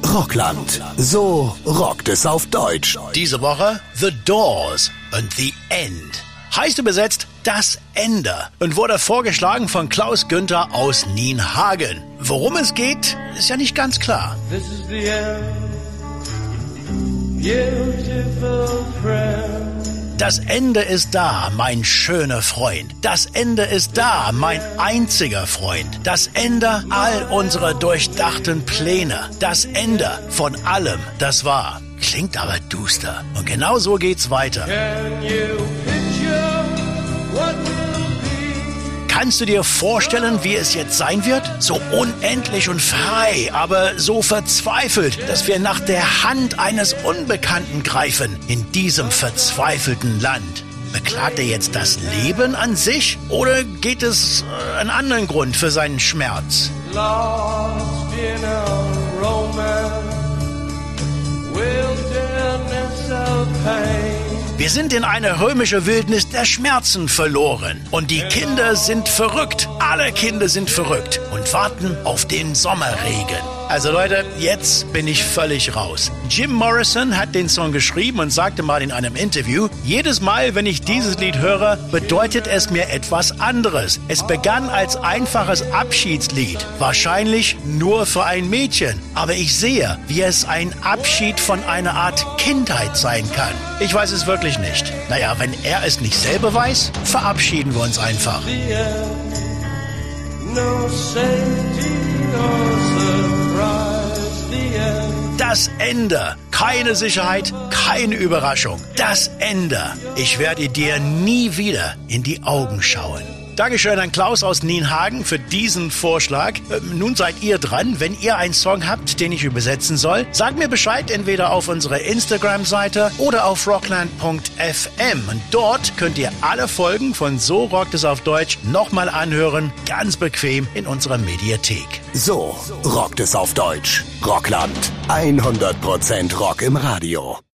Rockland. So rockt es auf Deutsch. Diese Woche The Doors und The End. Heißt übersetzt das Ende und wurde vorgeschlagen von Klaus Günther aus Nienhagen. Worum es geht, ist ja nicht ganz klar. This is the end. Beautiful friend. Das Ende ist da, mein schöner Freund. Das Ende ist da, mein einziger Freund. Das Ende all unserer durchdachten Pläne. Das Ende von allem, das war. Klingt aber duster. Und genau so geht's weiter. Can you picture what will be? Kannst du dir vorstellen, wie es jetzt sein wird? So unendlich und frei, aber so verzweifelt, dass wir nach der Hand eines Unbekannten greifen in diesem verzweifelten Land. Beklagt er jetzt das Leben an sich oder geht es einen anderen Grund für seinen Schmerz? Lost in a romance, wilderness of pain. Wir sind in eine römische Wildnis der Schmerzen verloren. Und die Kinder sind verrückt. Alle Kinder sind verrückt und warten auf den Sommerregen. Also Leute, jetzt bin ich völlig raus. Jim Morrison hat den Song geschrieben und sagte mal in einem Interview, jedes Mal, wenn ich dieses Lied höre, bedeutet es mir etwas anderes. Es begann als einfaches Abschiedslied, wahrscheinlich nur für ein Mädchen. Aber ich sehe, wie es ein Abschied von einer Art Kindheit sein kann. Ich weiß es wirklich nicht. Naja, wenn er es nicht selber weiß, verabschieden wir uns einfach. The end. No safety or surprise. The end. Das Ende. Keine Sicherheit, keine Überraschung. Das Ende. Ich werde dir nie wieder in die Augen schauen. Dankeschön an Klaus aus Nienhagen für diesen Vorschlag. Nun seid ihr dran. Wenn ihr einen Song habt, den ich übersetzen soll, sagt mir Bescheid, entweder auf unserer Instagram-Seite oder auf rockland.fm. Und dort könnt ihr alle Folgen von So rockt es auf Deutsch nochmal anhören, ganz bequem in unserer Mediathek. So rockt es auf Deutsch. Rockland. 100% Rock im Radio.